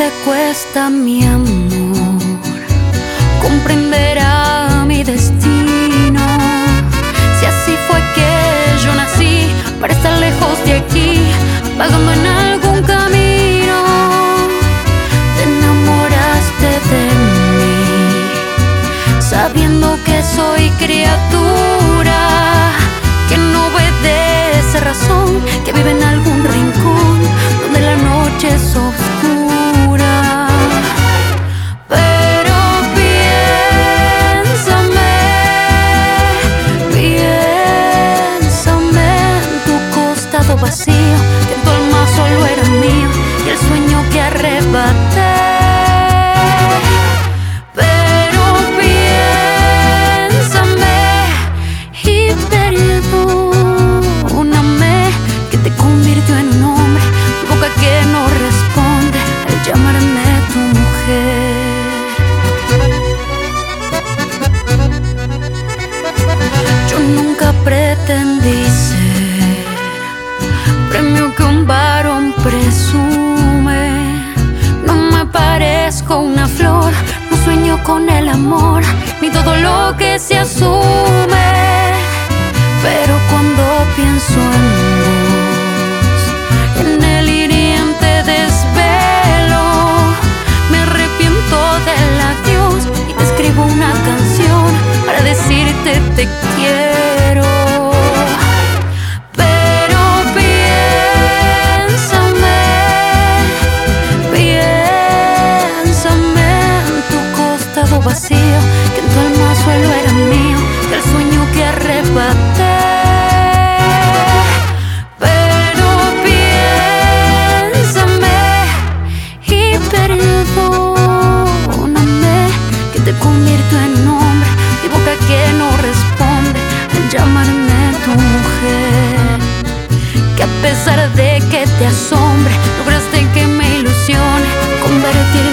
te cuesta, mi amor, comprenderá mi destino. Si así fue que yo nací, para estar lejos de aquí, vagando en algún camino, te enamoraste de mí, sabiendo que soy criatura que no obedece razón, que vive en algún rincón donde la noche es oscura. Pero piénsame en tu costado vacío, que en tu alma solo era mío y el sueño que arrebaté. Que no responde al llamarme tu mujer. Yo nunca pretendí ser premio que un varón presume. No me parezco una flor, no sueño con el amor ni todo lo que se asume. Pero cuando pienso en vos, en el hiriente desvelo, me arrepiento del adiós y te escribo una canción para decirte te quiero. Pero piénsame en tu costado vacío, que en tu alma solo era mío, del sueño que arrebaté. Perdóname, que te convierto en un hombre de boca que no responde al llamarme tu mujer. Que a pesar de que te asombre, lograste que me ilusione, convertir